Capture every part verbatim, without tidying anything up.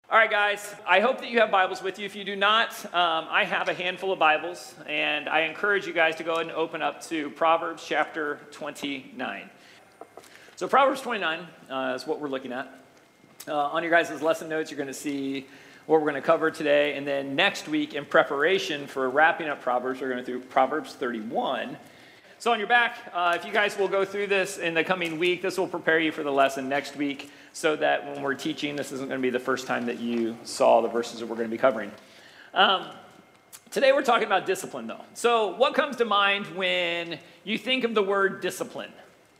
All right, guys, I hope that you have Bibles with you. If you do not, um, I have a handful of Bibles, and I encourage you guys to go ahead and open up to Proverbs chapter twenty-nine. So Proverbs twenty-nine uh, is what we're looking at. Uh, on your guys' lesson notes, you're going to see what we're going to cover today, and then next week, in preparation for wrapping up Proverbs, we're going to do Proverbs thirty-one. So on your back, uh, if you guys will go through this in the coming week, this will prepare you for the lesson next week, so that when we're teaching, this isn't going to be the first time that you saw the verses that we're going to be covering. Um, today we're talking about discipline, though. So what comes to mind when you think of the word discipline?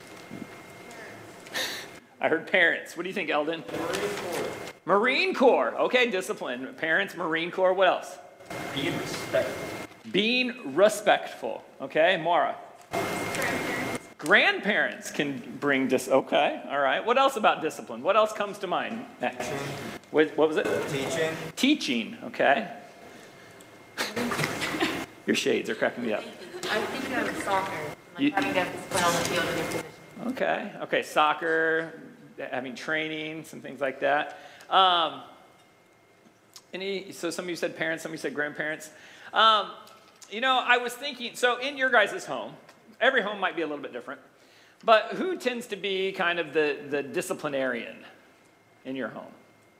I heard parents. What do you think, Eldon? Marine Corps. Marine Corps. Okay, discipline. Parents, Marine Corps. What else? Being respectful. Being respectful. Okay, Mara? Grandparents. Grandparents can bring dis. Okay, all right. What else about discipline? What else comes to mind? Next. What, what was it? Teaching. Teaching. Okay. Your shades are cracking me up. I think of soccer, like You- having to have discipline on the field in your position. Okay. Okay. Soccer, having training, some things like that. Um, any? So some of you said parents, some of you said grandparents. Um, you know, I was thinking. So in your guys' home, every home might be a little bit different, but who tends to be kind of the the disciplinarian in your home?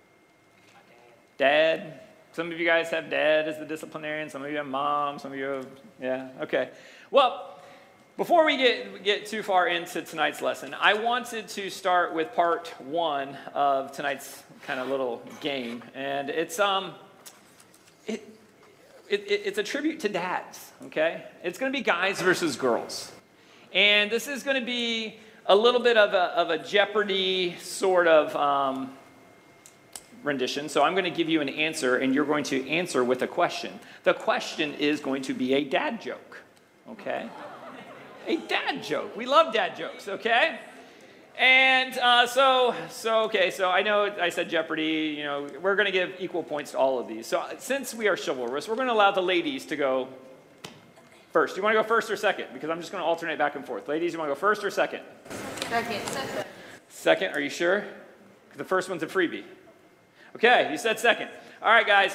Dad. Some of you guys have dad as the disciplinarian. Some of you have mom. Some of you have, yeah. Okay. Well. Before we get, get too far into tonight's lesson, I wanted to start with part one of tonight's kind of little game. And it's um, it, it, it's a tribute to dads, okay? It's going to be guys versus girls. And this is going to be a little bit of a, of a Jeopardy sort of um, rendition. So I'm going to give you an answer, and you're going to answer with a question. The question is going to be a dad joke, okay? A dad joke. We love dad jokes, okay? And uh, so, so okay, so I know I said Jeopardy, you know, we're going to give equal points to all of these. So since we are chivalrous, we're going to allow the ladies to go first. You want to go first or second? Because I'm just going to alternate back and forth. Ladies, you want to go first or second? Second. Second. Second, are you sure? The first one's a freebie. Okay, you said second. All right, guys.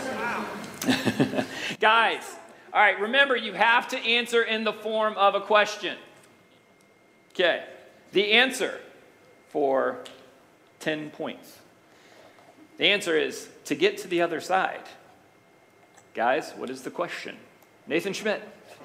Guys. All right, remember, you have to answer in the form of a question. Okay, the answer for ten points. The answer is to get to the other side. Guys, what is the question? Nathan Schmidt.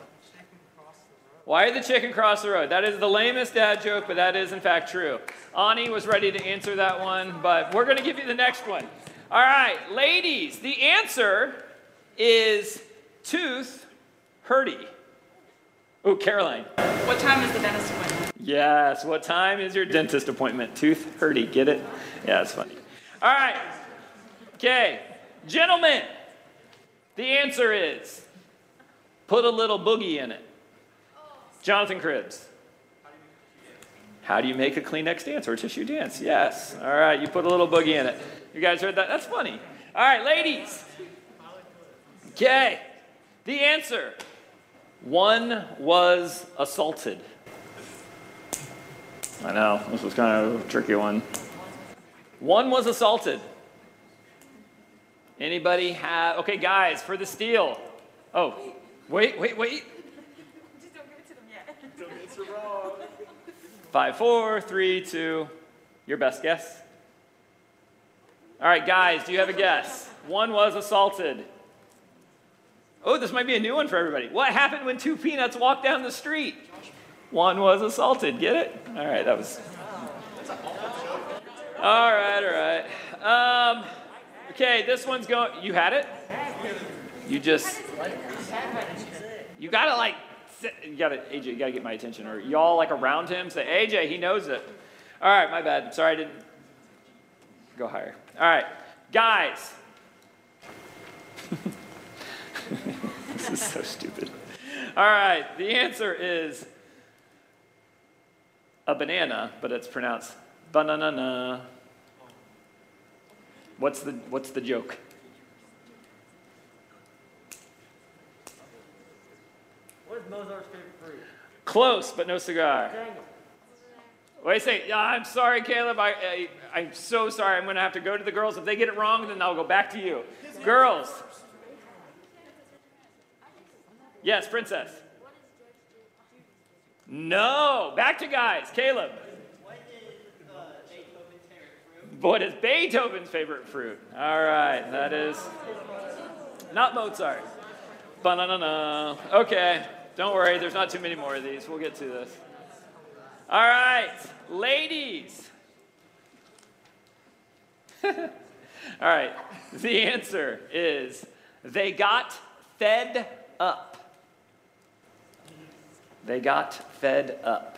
Why did the chicken cross the road? That is the lamest dad joke, but that is in fact true. Ani was ready to answer that one, but we're going to give you the next one. All right, ladies, the answer is tooth hurdy. Oh, Caroline. What time is the dentist appointment? Yes, what time is your dentist appointment? Tooth hurdy, get it? Yeah, it's funny. All right. Okay, gentlemen, the answer is put a little boogie in it. Jonathan Cribbs. How do you make a Kleenex dance or a tissue dance? Yes. All right, you put a little boogie in it. You guys heard that? That's funny. All right, ladies. Okay. The answer, one was assaulted. I know, this was kind of a tricky one. One was assaulted. Anybody have, okay, guys, for the steal. Oh, wait, wait, wait. Just don't give it to them yet. Don't answer wrong. Five, four, three, two. Your best guess? All right, guys, do you have a guess? One was assaulted. Oh, this might be a new one for everybody. What happened when two peanuts walked down the street? One was assaulted. Get it? All right, that was... All right, all right. Um, okay, this one's going... You had it? You just... You gotta, like... Sit, you gotta... A J, you gotta get my attention. Or y'all, like, around him, say, A J, he knows it. All right, my bad. Sorry, I didn't... Go higher. All right. Guys... This is so stupid. All right, the answer is a banana, but it's pronounced banana. What's the what's the joke? What is Mozart's favorite fruit? Close, but no cigar. Tango. Wait a second. Yeah, I'm sorry, Caleb. I, I, I'm so sorry. I'm going to have to go to the girls. If they get it wrong, then I'll go back to you. Girls. Yes, princess. No. Back to guys. Caleb. What is Beethoven's favorite fruit? All right. That is not Mozart. Ba-na-na-na. Okay. Don't worry. There's not too many more of these. We'll get to this. All right. Ladies. All right. The answer is they got fed up. They got fed up.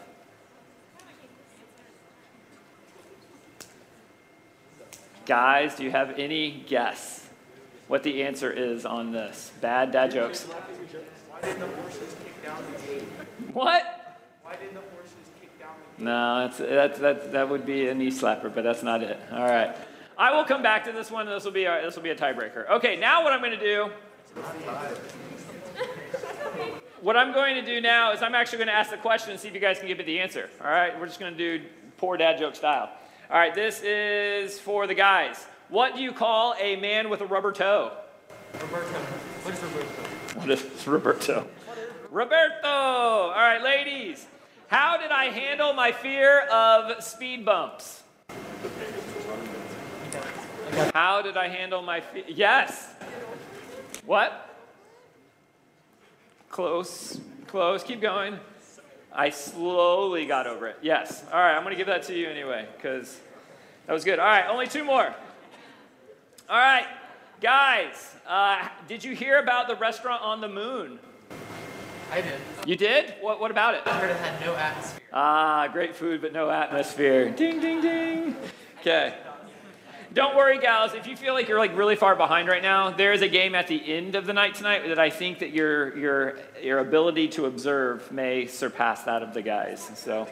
Guys, do you have any guess what the answer is on this? Bad dad jokes. Why didn't the horses kick down the gate? What? Why didn't the horses kick down the gate? No, that's, that, that, that would be a knee slapper, but that's not it. All right. I will come back to this one. This will be a, this will be a tiebreaker. Okay, now what I'm going to do... What I'm going to do now is I'm actually going to ask the question and see if you guys can give me the answer. All right? We're just going to do poor dad joke style. All right, this is for the guys. What do you call a man with a rubber toe? Roberto. What is Roberto? What is Roberto? Roberto! All right, ladies. How did I handle my fear of speed bumps? How did I handle my fear? Yes. What? Close, close. Keep going. I slowly got over it. Yes. All right, I'm going to give that to you anyway because that was good. All right, only two more. All right, guys, uh, did you hear about the restaurant on the moon? I did. You did? What, what about it? I heard it had no atmosphere. Ah, great food, but no atmosphere. Ding, ding, ding. Okay. Don't worry, gals. If you feel like you're like really far behind right now, there is a game at the end of the night tonight that I think that your your your ability to observe may surpass that of the guys. So.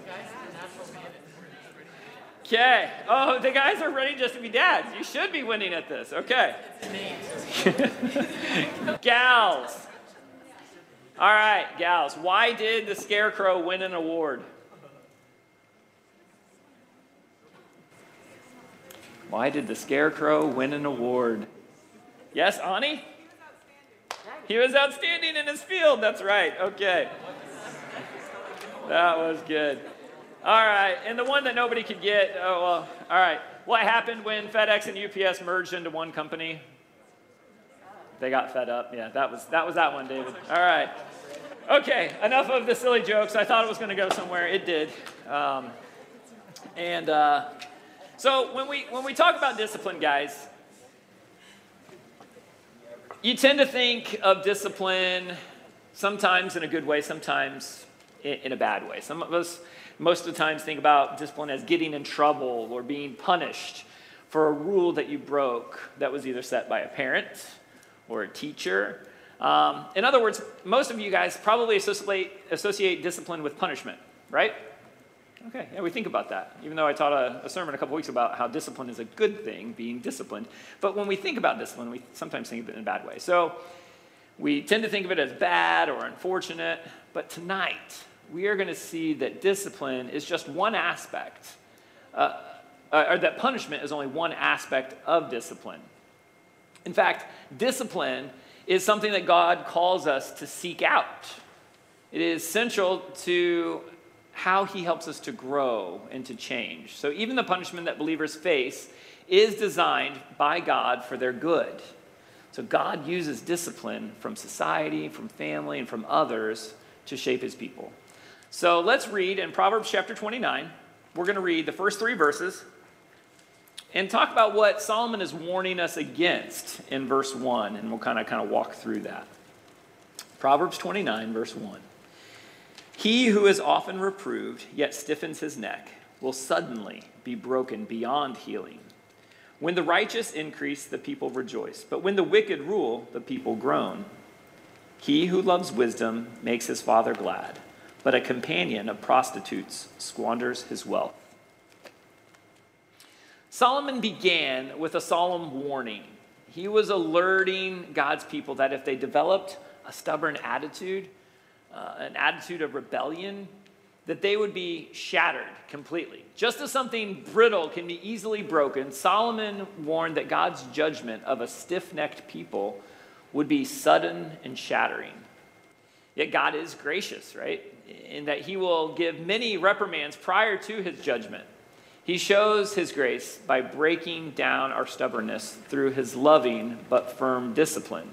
Okay. Oh, the guys are ready just to be dads. You should be winning at this. Okay. Gals. All right, gals. Why did the Scarecrow win an award? Why did the Scarecrow win an award? Yes, Ani? He was outstanding in his field. That's right. Okay. That was good. All right. And the one that nobody could get, oh, well, all right. What happened when FedEx and U P S merged into one company? They got fed up. Yeah, that was that was that one, David. All right. Okay, enough of the silly jokes. I thought it was going to go somewhere. It did. Um, and... Uh, So when we when we talk about discipline, guys, you tend to think of discipline sometimes in a good way, sometimes in, in a bad way. Some of us, most of the times, think about discipline as getting in trouble or being punished for a rule that you broke that was either set by a parent or a teacher. Um, in other words, most of you guys probably associate, associate discipline with punishment, right? Okay, yeah, we think about that, even though I taught a, a sermon a couple weeks about how discipline is a good thing, being disciplined. But when we think about discipline, we sometimes think of it in a bad way. So we tend to think of it as bad or unfortunate. But tonight, we are going to see that discipline is just one aspect, uh, uh, or that punishment is only one aspect of discipline. In fact, discipline is something that God calls us to seek out. It is central to how he helps us to grow and to change. So even the punishment that believers face is designed by God for their good. So God uses discipline from society, from family, and from others to shape his people. So let's read in Proverbs chapter twenty-nine. We're going to read the first three verses and talk about what Solomon is warning us against in verse one, and we'll kind of kind of walk through that. Proverbs twenty-nine, verse one. He who is often reproved, yet stiffens his neck, will suddenly be broken beyond healing. When the righteous increase, the people rejoice, but when the wicked rule, the people groan. He who loves wisdom makes his father glad, but a companion of prostitutes squanders his wealth. Solomon began with a solemn warning. He was alerting God's people that if they developed a stubborn attitude, Uh, an attitude of rebellion, that they would be shattered completely. Just as something brittle can be easily broken, Solomon warned that God's judgment of a stiff-necked people would be sudden and shattering. Yet God is gracious, right? In that he will give many reprimands prior to his judgment. He shows his grace by breaking down our stubbornness through his loving but firm discipline.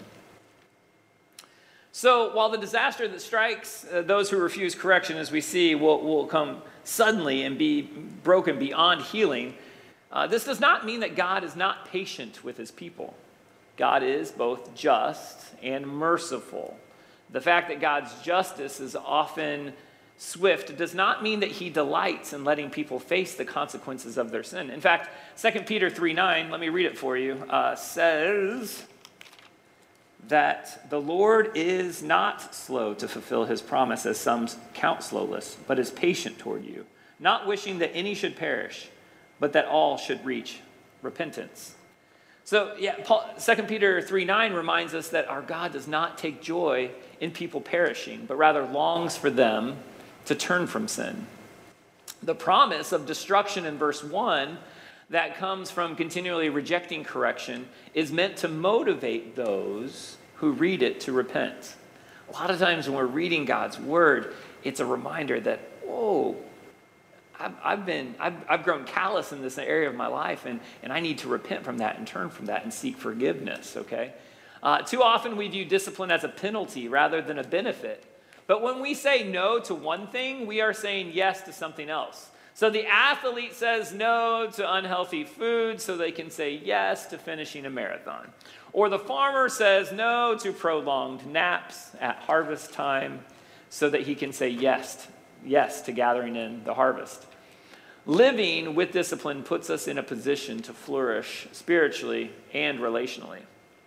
So while the disaster that strikes uh, those who refuse correction, as we see, will, will come suddenly and be broken beyond healing, uh, this does not mean that God is not patient with his people. God is both just and merciful. The fact that God's justice is often swift does not mean that he delights in letting people face the consequences of their sin. In fact, Second Peter three nine, let me read it for you, uh, says that the Lord is not slow to fulfill his promise, as some count slowness, but is patient toward you, not wishing that any should perish, but that all should reach repentance. So, yeah, Paul, Second Peter three nine reminds us that our God does not take joy in people perishing, but rather longs for them to turn from sin. The promise of destruction in verse one that comes from continually rejecting correction is meant to motivate those who read it to repent. A lot of times when we're reading God's word, it's a reminder that, whoa, I've, I've been, I've, I've grown callous in this area of my life, and, and I need to repent from that and turn from that and seek forgiveness, okay? Uh, too often we view discipline as a penalty rather than a benefit. But when we say no to one thing, we are saying yes to something else. So the athlete says no to unhealthy food so they can say yes to finishing a marathon. Or the farmer says no to prolonged naps at harvest time so that he can say yes, yes to gathering in the harvest. Living with discipline puts us in a position to flourish spiritually and relationally.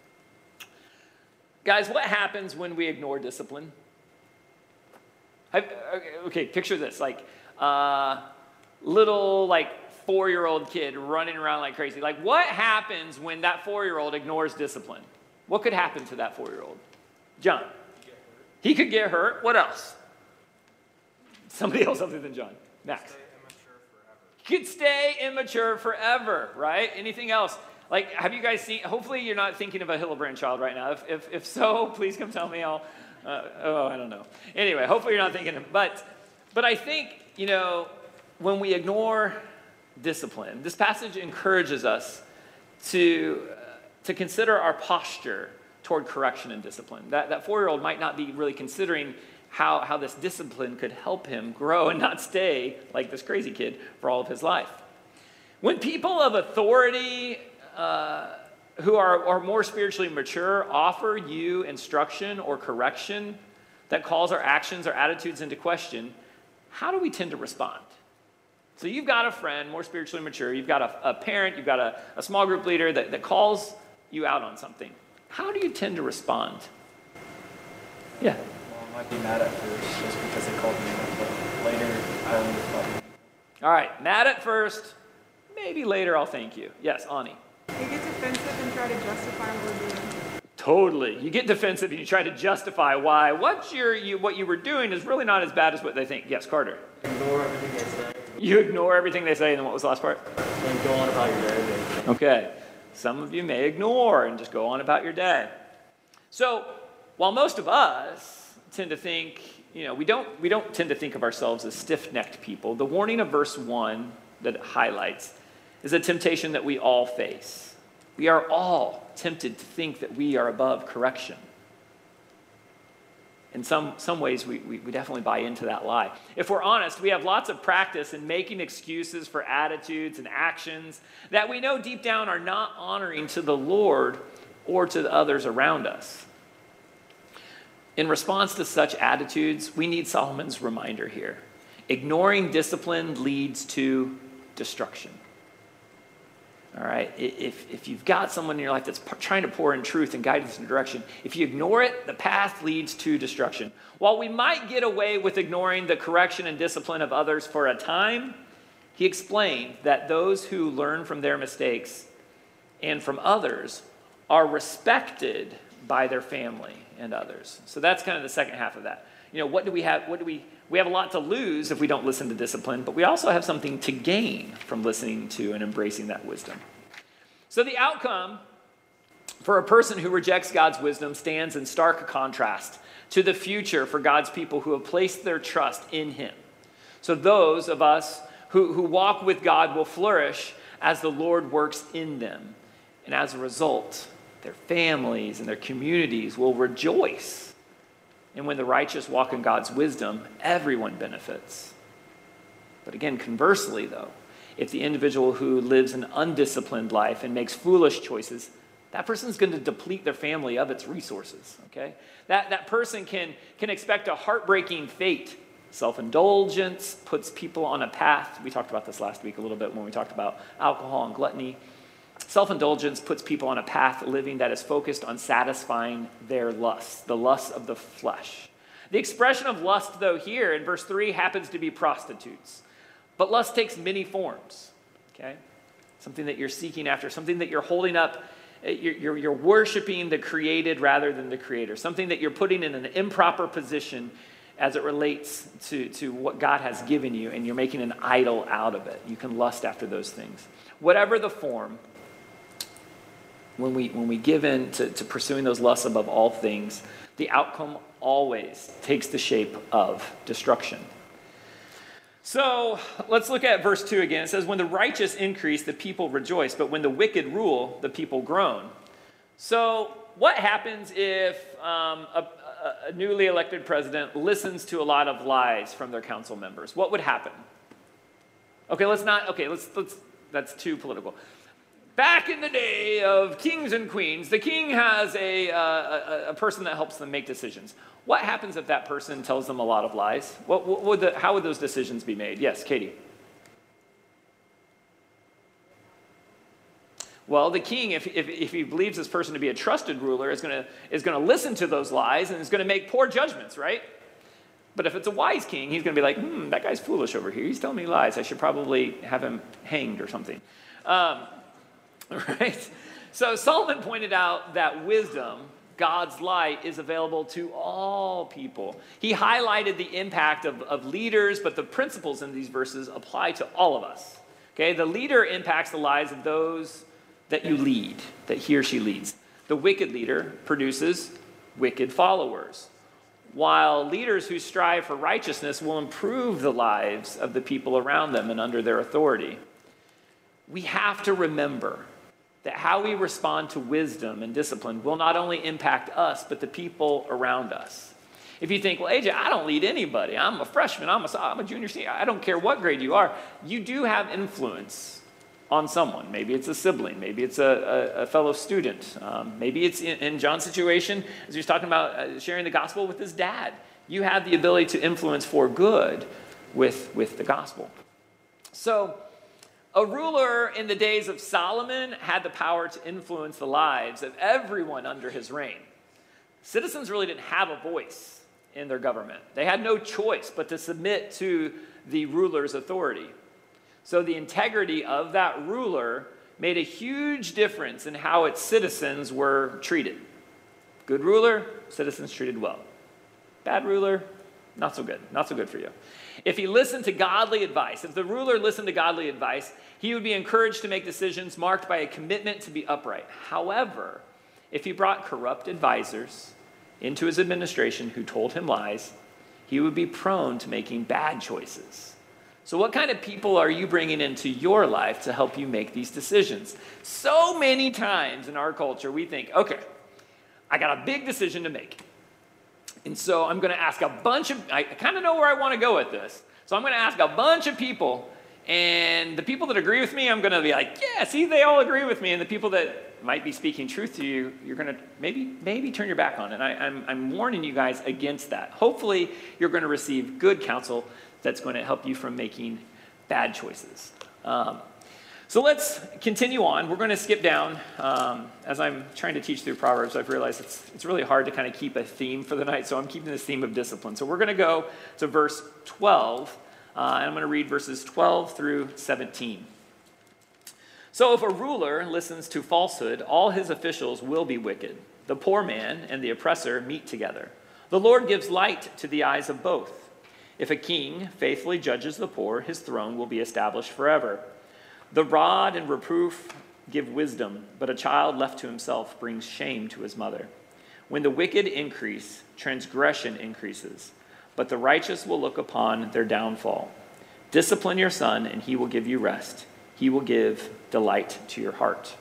Guys, what happens when we ignore discipline? I've, okay, picture this, like uh, little like four-year-old kid running around like crazy. Like, what happens when that four-year-old ignores discipline? What could happen to that four-year-old? John. He could get hurt. What else? Somebody else other than John. Max. Stay immature forever. He could stay immature forever, right? Anything else? Like, have you guys seen, hopefully you're not thinking of a Hillebrand child right now. If, if, if so, please come tell me. I'll, uh, oh, I don't know. Anyway, hopefully you're not thinking of, but, but I think, you know, when we ignore discipline, this passage encourages us to, uh, to consider our posture toward correction and discipline. That, that four-year-old might not be really considering how, how this discipline could help him grow and not stay like this crazy kid for all of his life. When people of authority uh, who are, are more spiritually mature offer you instruction or correction that calls our actions or attitudes into question, how do we tend to respond? So you've got a friend, more spiritually mature, you've got a, a parent, you've got a, a small group leader that, that calls you out on something. How do you tend to respond? Yeah. Well, I might be mad at first just because they called me out, but later I will probably. All right, mad at first, maybe later I'll thank you. Yes, Ani. They get defensive and try to justify what we're doing. Totally. You get defensive and you try to justify why what you're, you, what you were doing is really not as bad as what they think. Yes, Carter. Ignore everything they say. You ignore everything they say, and then what was the last part? And go on about your day. Okay. Some of you may ignore and just go on about your day. So, while most of us tend to think, you know, we don't, we don't tend to think of ourselves as stiff-necked people, the warning of verse one that it highlights is a temptation that we all face. We are all tempted to think that we are above correction. In some, some ways, we, we, we definitely buy into that lie. If we're honest, we have lots of practice in making excuses for attitudes and actions that we know deep down are not honoring to the Lord or to the others around us. In response to such attitudes, we need Solomon's reminder here. Ignoring discipline leads to destruction. All right, if, if you've got someone in your life that's p- trying to pour in truth and guidance and direction, if you ignore it, the path leads to destruction. While we might get away with ignoring the correction and discipline of others for a time, he explained that those who learn from their mistakes and from others are respected by their family and others. So that's kind of the second half of that. You know, what do we have? What do we? We have a lot to lose if we don't listen to discipline, but we also have something to gain from listening to and embracing that wisdom. So the outcome for a person who rejects God's wisdom stands in stark contrast to the future for God's people who have placed their trust in him. So those of us who, who walk with God will flourish as the Lord works in them. And as a result, their families and their communities will rejoice. And when the righteous walk in God's wisdom, everyone benefits. But again, conversely, though, if the individual who lives an undisciplined life and makes foolish choices, that person's going to deplete their family of its resources, okay? That, that person can, can expect a heartbreaking fate. Self-indulgence puts people on a path. We talked about this last week a little bit when we talked about alcohol and gluttony. Self-indulgence puts people on a path living that is focused on satisfying their lusts, the lusts of the flesh. The expression of lust, though, here in verse three happens to be prostitutes. But lust takes many forms, okay? Something that you're seeking after, something that you're holding up. You're, you're, you're worshiping the created rather than the creator, something that you're putting in an improper position as it relates to, to what God has given you, and you're making an idol out of it. You can lust after those things. Whatever the form, when we, when we give in to, to pursuing those lusts above all things, the outcome always takes the shape of destruction. So let's look at verse two again. It says, when the righteous increase, the people rejoice, but when the wicked rule, the people groan. So what happens if um, a, a newly elected president listens to a lot of lies from their council members? What would happen? Okay, let's not, okay, let's, let's, that's too political. Back in the day of kings and queens, the king has a, uh, a, a person that helps them make decisions. What happens if that person tells them a lot of lies? What, what would the, how would those decisions be made? Yes, Katie. Well, the king, if, if, if he believes this person to be a trusted ruler, is going to is going to listen to those lies and is going to make poor judgments, right? But if it's a wise king, he's going to be like, hmm, that guy's foolish over here. He's telling me lies. I should probably have him hanged or something. Um, right? So Solomon pointed out that wisdom, God's light, is available to all people. He highlighted the impact of, of leaders, but the principles in these verses apply to all of us. Okay, the leader impacts the lives of those that you lead, that he or she leads. The wicked leader produces wicked followers, while leaders who strive for righteousness will improve the lives of the people around them and under their authority. We have to remember that how we respond to wisdom and discipline will not only impact us, but the people around us. If you think, well, A J, I don't lead anybody. I'm a freshman. I'm a, I'm a junior, senior. I don't care what grade you are. You do have influence on someone. Maybe it's a sibling. Maybe it's a, a, a fellow student. Um, maybe it's in, in John's situation, as he was talking about uh, sharing the gospel with his dad. You have the ability to influence for good with, with the gospel. So a ruler in the days of Solomon had the power to influence the lives of everyone under his reign. Citizens really didn't have a voice in their government. They had no choice but to submit to the ruler's authority. So the integrity of that ruler made a huge difference in how its citizens were treated. Good ruler, citizens treated well. Bad ruler, not so good. Not so good for you. If he listened to godly advice, if the ruler listened to godly advice, he would be encouraged to make decisions marked by a commitment to be upright. However, if he brought corrupt advisors into his administration who told him lies, he would be prone to making bad choices. So what kind of people are you bringing into your life to help you make these decisions? So many times in our culture, we think, okay, I got a big decision to make. And so I'm going to ask a bunch of, I kind of know where I want to go with this. So I'm going to ask a bunch of people, and the people that agree with me, I'm going to be like, yeah, see, they all agree with me. And the people that might be speaking truth to you, you're going to maybe maybe turn your back on. And I, I'm, I'm warning you guys against that. Hopefully, you're going to receive good counsel that's going to help you from making bad choices. Um, so let's continue on. We're going to skip down. Um, as I'm trying to teach through Proverbs, I've realized it's, it's really hard to kind of keep a theme for the night, so I'm keeping this theme of discipline. So we're going to go to verse twelve, uh, and I'm going to read verses twelve through seventeen. So if a ruler listens to falsehood, all his officials will be wicked. The poor man and the oppressor meet together. The Lord gives light to the eyes of both. If a king faithfully judges the poor, his throne will be established forever. The rod and reproof give wisdom, but a child left to himself brings shame to his mother. When the wicked increase, transgression increases, but the righteous will look upon their downfall. Discipline your son, and he will give you rest. He will give delight to your heart.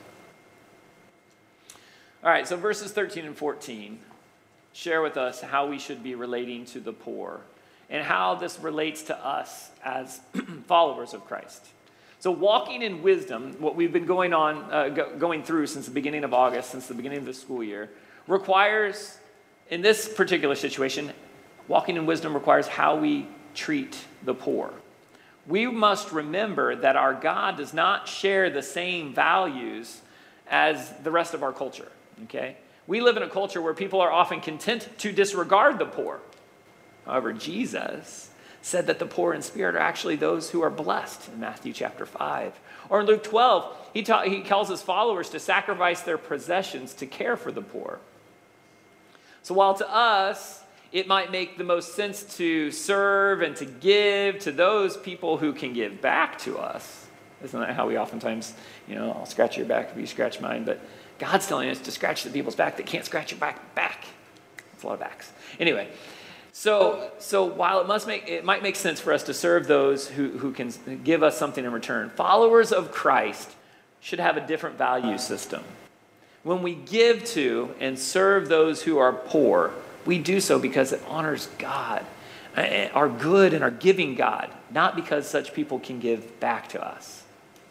All right, so verses thirteen and fourteen share with us how we should be relating to the poor and how this relates to us as followers of Christ. So walking in wisdom, what we've been going on, uh, go, going through since the beginning of August, since the beginning of the school year, requires, in this particular situation, walking in wisdom requires how we treat the poor. We must remember that our God does not share the same values as the rest of our culture, okay? We live in a culture where people are often content to disregard the poor. However, Jesus said that the poor in spirit are actually those who are blessed in Matthew chapter five. Or in Luke twelve, he, ta- he calls his followers to sacrifice their possessions to care for the poor. So while to us, it might make the most sense to serve and to give to those people who can give back to us. Isn't that how we oftentimes, you know, I'll scratch your back if you scratch mine, but God's telling us to scratch the people's back that can't scratch your back back. That's a lot of backs. Anyway, so so while it must make it might make sense for us to serve those who, who can give us something in return, followers of Christ should have a different value system. When we give to and serve those who are poor, we do so because it honors God, our good and our giving God, not because such people can give back to us.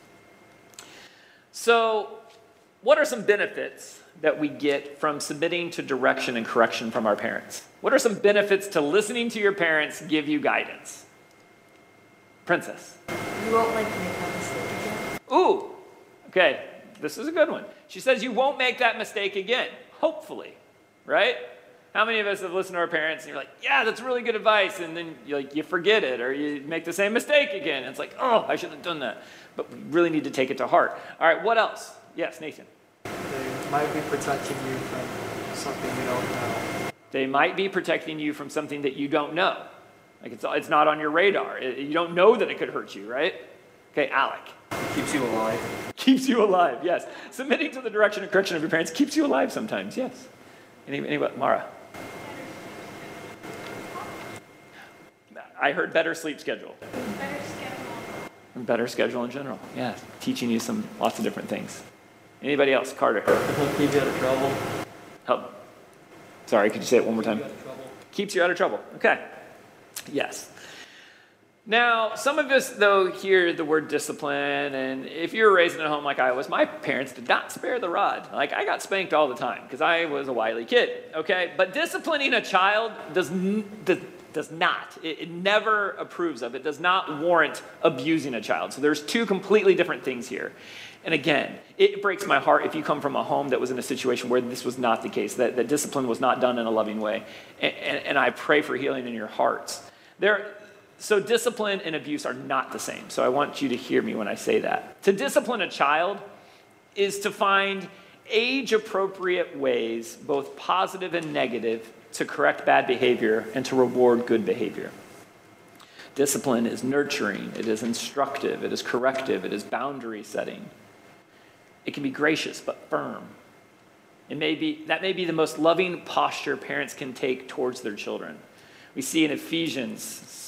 So, what are some benefits that we get from submitting to direction and correction from our parents? What are some benefits to listening to your parents give you guidance? Princess. You won't like to make that mistake again. Ooh, okay, this is a good one. She says you won't make that mistake again, hopefully, right? How many of us have listened to our parents and you're like, yeah, that's really good advice, and then you like you forget it or you make the same mistake again. And it's like, oh, I shouldn't have done that. But we really need to take it to heart. All right, what else? Yes, Nathan. They might be protecting you from something you don't know. They might be protecting you from something that you don't know. Like it's, it's not on your radar. It, you don't know that it could hurt you, right? Okay, Alec. Keeps you alive. Keeps you alive, yes. Submitting to the direction and correction of your parents keeps you alive sometimes, yes. Any, any what? Mara? I heard better sleep schedule. Better schedule. And better schedule in general, yeah. Teaching you some lots of different things. Anybody else? Carter. It'll keep you out of trouble. Help. Sorry, could you say it one more time? Keep you out of trouble. Keeps you out of trouble. Okay. Yes. Now, some of us, though, hear the word discipline, and if you were raised in a home like I was, my parents did not spare the rod. Like, I got spanked all the time because I was a wily kid, okay? But disciplining a child does, n- does, does not. It, it never approves of. It does not warrant abusing a child. So there's two completely different things here. And again, it breaks my heart if you come from a home that was in a situation where this was not the case, that, that discipline was not done in a loving way. And, and, and I pray for healing in your hearts. There. So discipline and abuse are not the same. So I want you to hear me when I say that. To discipline a child is to find age-appropriate ways, both positive and negative, to correct bad behavior and to reward good behavior. Discipline is nurturing, it is instructive, it is corrective, it is boundary setting. It can be gracious but firm. It may be, that may be the most loving posture parents can take towards their children. We see in Ephesians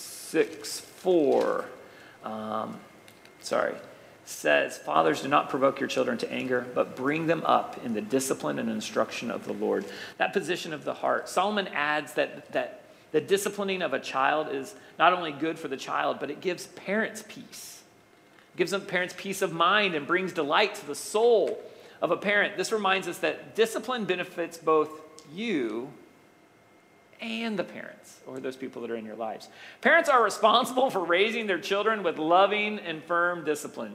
six four, um, sorry, says, fathers, do not provoke your children to anger, but bring them up in the discipline and instruction of the Lord. That position of the heart. Solomon adds that, that the disciplining of a child is not only good for the child, but it gives parents peace. It gives them parents peace of mind and brings delight to the soul of a parent. This reminds us that discipline benefits both you and the parents, or those people that are in your lives. Parents are responsible for raising their children with loving and firm discipline.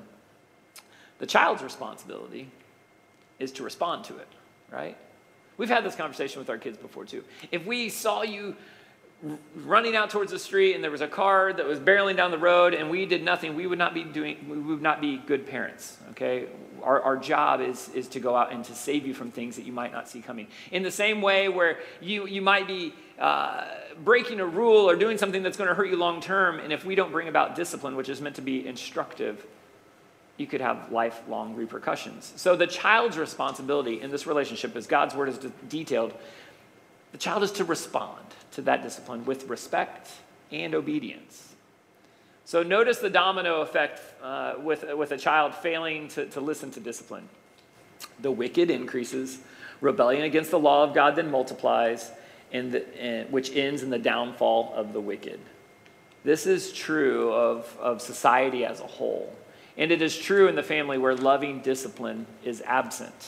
The child's responsibility is to respond to it, right? We've had this conversation with our kids before too. If we saw you running out towards the street and there was a car that was barreling down the road and we did nothing, we would not be doing, we would not be good parents, okay? Our, our job is, is to go out and to save you from things that you might not see coming. In the same way where you, you might be uh, breaking a rule or doing something that's going to hurt you long term, and if we don't bring about discipline, which is meant to be instructive, you could have lifelong repercussions. So the child's responsibility in this relationship, as God's word is de- detailed, the child is to respond to that discipline with respect and obedience. So notice the domino effect uh, with, with a child failing to, to listen to discipline. The wicked increases, rebellion against the law of God then multiplies, and the, and, which ends in the downfall of the wicked. This is true of, of society as a whole. And it is true in the family where loving discipline is absent.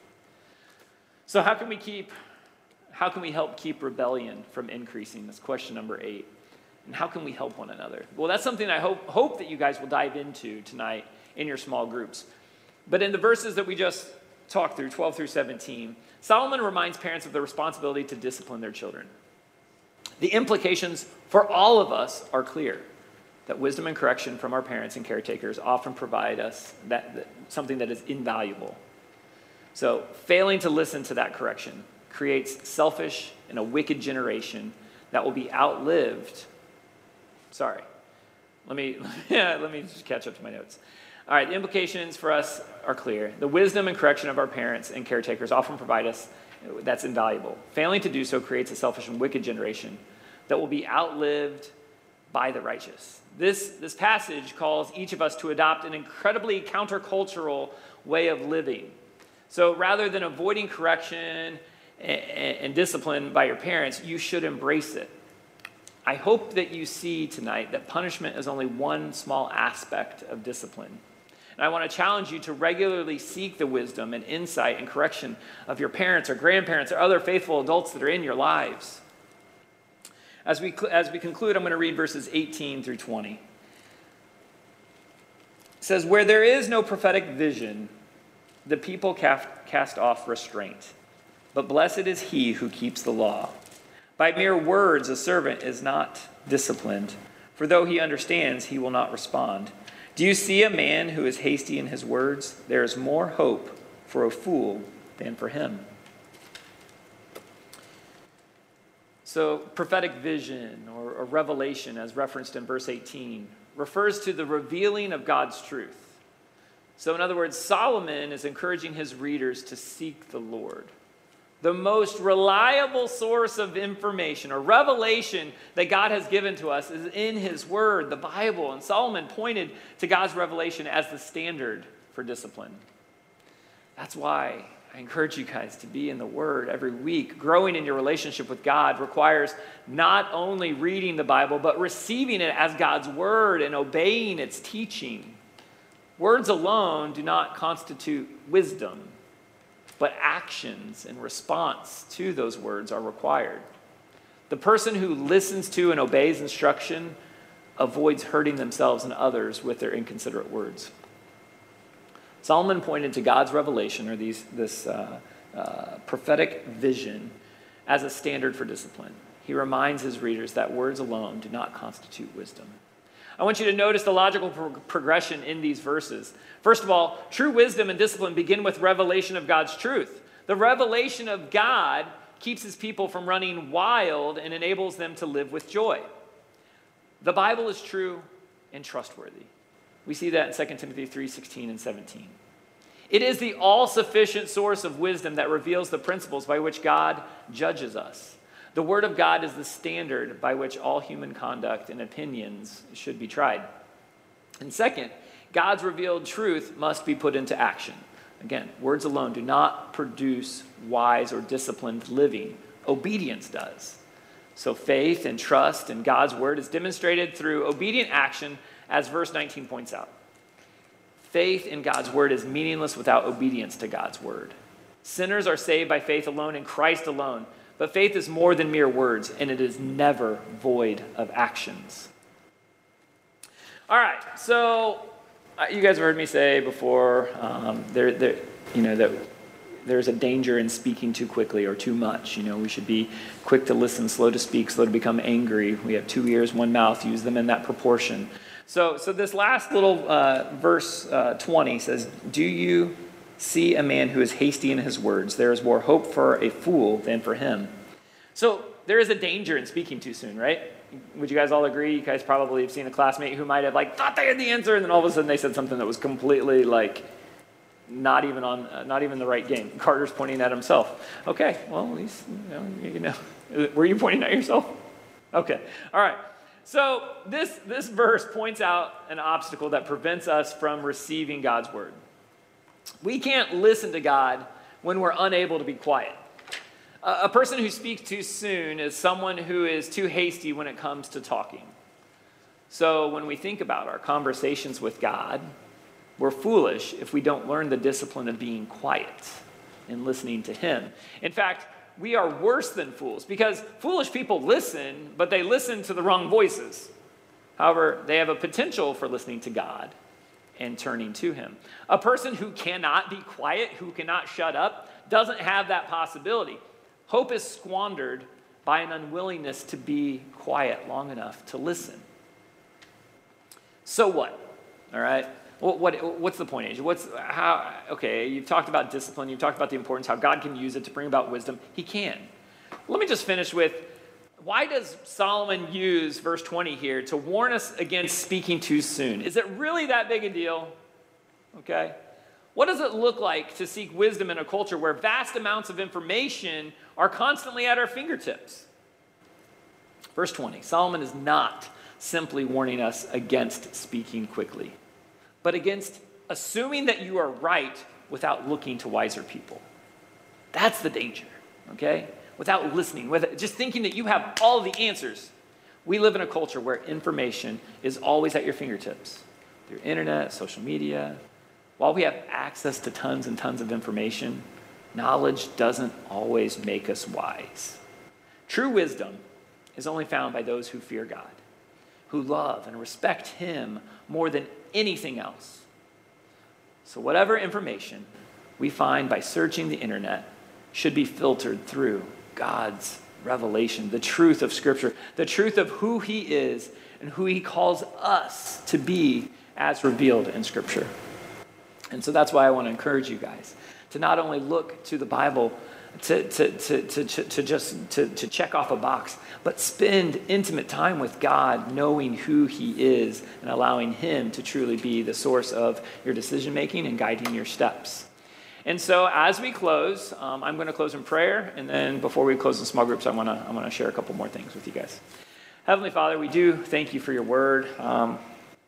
So how can we keep, how can we help keep rebellion from increasing? That's question number eight. And how can we help one another? Well, that's something I hope, hope that you guys will dive into tonight in your small groups. But in the verses that we just talked through, twelve through seventeen, Solomon reminds parents of the responsibility to discipline their children. The implications for all of us are clear. That wisdom and correction from our parents and caretakers often provide us that, that something that is invaluable. So failing to listen to that correction creates selfish and a wicked generation that will be outlived. Sorry, let me let me just catch up to my notes. All right, the implications for us are clear. The wisdom and correction of our parents and caretakers often provide us that's invaluable. Failing to do so creates a selfish and wicked generation that will be outlived by the righteous. This, this passage calls each of us to adopt an incredibly countercultural way of living. So rather than avoiding correction and, and discipline by your parents, you should embrace it. I hope that you see tonight that punishment is only one small aspect of discipline. And I want to challenge you to regularly seek the wisdom and insight and correction of your parents or grandparents or other faithful adults that are in your lives. As we, as we conclude, I'm going to read verses eighteen through twenty. It says, where there is no prophetic vision, the people cast, cast off restraint. But blessed is he who keeps the law. By mere words a servant is not disciplined, for though he understands, he will not respond. Do you see a man who is hasty in his words? There is more hope for a fool than for him. So prophetic vision or a revelation, as referenced in verse eighteen, refers to the revealing of God's truth. So in other words, Solomon is encouraging his readers to seek the Lord. The most reliable source of information or revelation that God has given to us is in his word, the Bible. And Solomon pointed to God's revelation as the standard for discipline. That's why I encourage you guys to be in the Word every week. Growing in your relationship with God requires not only reading the Bible, but receiving it as God's Word and obeying its teaching. Words alone do not constitute wisdom, but actions in response to those words are required. The person who listens to and obeys instruction avoids hurting themselves and others with their inconsiderate words. Solomon pointed to God's revelation, or these, this uh, uh, prophetic vision, as a standard for discipline. He reminds his readers that words alone do not constitute wisdom. I want you to notice the logical pro- progression in these verses. First of all, true wisdom and discipline begin with revelation of God's truth. The revelation of God keeps his people from running wild and enables them to live with joy. The Bible is true and trustworthy. We see that in Second Timothy three sixteen and seventeen. It is the all-sufficient source of wisdom that reveals the principles by which God judges us. The Word of God is the standard by which all human conduct and opinions should be tried. And second, God's revealed truth must be put into action. Again, words alone do not produce wise or disciplined living. Obedience does. So faith and trust in God's Word is demonstrated through obedient action, as verse nineteen points out. Faith in God's word is meaningless without obedience to God's word. Sinners are saved by faith alone in Christ alone, but faith is more than mere words, and it is never void of actions. All right, so uh, you guys have heard me say before, um, there, there, you know, that there's a danger in speaking too quickly or too much. You know, we should be quick to listen, slow to speak, slow to become angry. We have two ears, one mouth. Use them in that proportion. So, so this last little uh, verse uh, twenty says, "Do you see a man who is hasty in his words? There is more hope for a fool than for him." So there is a danger in speaking too soon, right? Would you guys all agree? You guys probably have seen a classmate who might have like thought they had the answer, and then all of a sudden they said something that was completely like not even on, uh, not even the right game. Carter's pointing at himself. Okay, well, at least you know, you know. Were you pointing at yourself? Okay, all right. So this this verse points out an obstacle that prevents us from receiving God's word. We can't listen to God when we're unable to be quiet. A, a person who speaks too soon is someone who is too hasty when it comes to talking. So when we think about our conversations with God, we're foolish if we don't learn the discipline of being quiet and listening to him. In fact, we are worse than fools because foolish people listen, but they listen to the wrong voices. However, they have a potential for listening to God and turning to him. A person who cannot be quiet, who cannot shut up, doesn't have that possibility. Hope is squandered by an unwillingness to be quiet long enough to listen. So what? All right? What, what, what's the point, Asia? What's, how, okay, you've talked about discipline. You've talked about the importance, how God can use it to bring about wisdom. He can. Let me just finish with, why does Solomon use verse twenty here to warn us against speaking too soon? Is it really that big a deal? Okay. What does it look like to seek wisdom in a culture where vast amounts of information are constantly at our fingertips? Verse twenty, Solomon is not simply warning us against speaking quickly, but against assuming that you are right without looking to wiser people. That's the danger, okay? Without listening, with just thinking that you have all the answers. We live in a culture where information is always at your fingertips. Through internet, social media. While we have access to tons and tons of information, knowledge doesn't always make us wise. True wisdom is only found by those who fear God, who love and respect him more than anything else. So whatever information we find by searching the internet should be filtered through God's revelation, the truth of Scripture, the truth of who he is and who he calls us to be as revealed in Scripture. And so that's why I want to encourage you guys to not only look to the Bible to, to, to, to, to, to just to, to check off a box, but spend intimate time with God, knowing who he is and allowing him to truly be the source of your decision making and guiding your steps. And so as we close, um, I'm going to close in prayer, and then before we close in small groups, I want to I want to share a couple more things with you guys. Heavenly Father, we do thank you for your word. Um,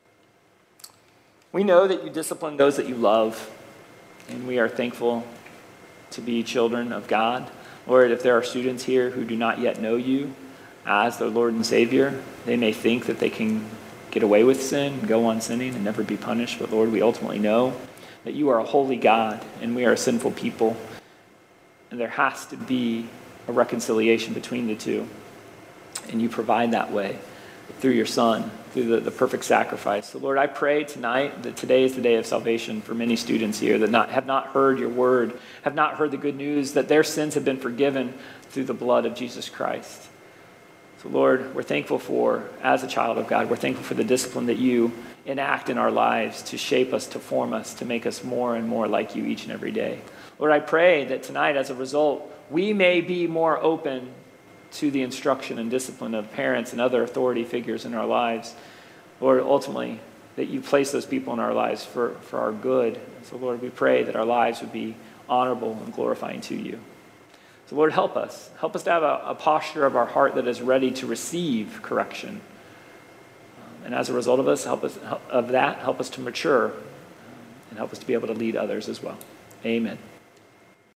we know that you discipline those that you love, and we are thankful to be children of God. Lord, if there are students here who do not yet know you as their Lord and Savior, they may think that they can get away with sin and go on sinning and never be punished. But Lord, we ultimately know that you are a holy God and we are a sinful people. And there has to be a reconciliation between the two. And you provide that way through your Son, through the, the perfect sacrifice. So Lord, I pray tonight that today is the day of salvation for many students here that not, have not heard your word, have not heard the good news that their sins have been forgiven through the blood of Jesus Christ. So Lord, we're thankful for, as a child of God, we're thankful for the discipline that you enact in our lives to shape us, to form us, to make us more and more like you each and every day. Lord, I pray that tonight, as a result, we may be more open to the instruction and discipline of parents and other authority figures in our lives. Lord, ultimately, that you place those people in our lives for, for our good. So Lord, we pray that our lives would be honorable and glorifying to you. So Lord, help us. Help us to have a, a posture of our heart that is ready to receive correction. Um, and as a result of us, help us of that, help us to mature um, and help us to be able to lead others as well. Amen.